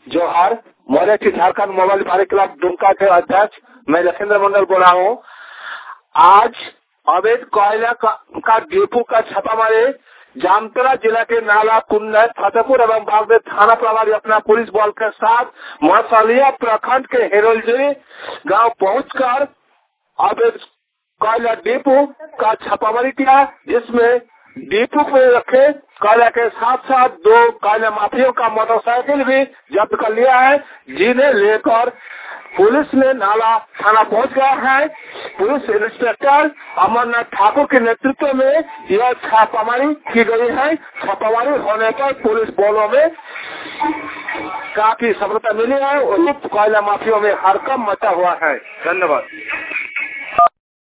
जोहार। मोरेठी झारखंड मोबाइल व्यापारी क्लब दुमका के अध्यक्ष मैं लखेंद्र मंडल बोल रहा हूँ। आज अवैध कोयला का डिपो का छापा मारे जामताड़ा जिला के नाला कुंडा फतेहपुर एवं बागदेव थाना प्रभारी अपना पुलिस बल के साथ मसलिया प्रखंड के हेरोलजरी गांव पहुंचकर अवैध कोयला डिपो का छापामारी किया, जिसमें डिपो पे रखे कोयला के साथ साथ 2 कोयला माफियों का मोटरसाइकिल भी जब्त कर लिया है, जिन्हें लेकर पुलिस ने नाला थाना पहुंच गया है। पुलिस इंस्पेक्टर अमरनाथ ठाकुर के नेतृत्व में यह छापामारी की गई है। छापामारी होने पर पुलिस बलों में काफी सफलता मिली है और कोयला माफियों में हड़कंप मचा हुआ है। धन्यवाद।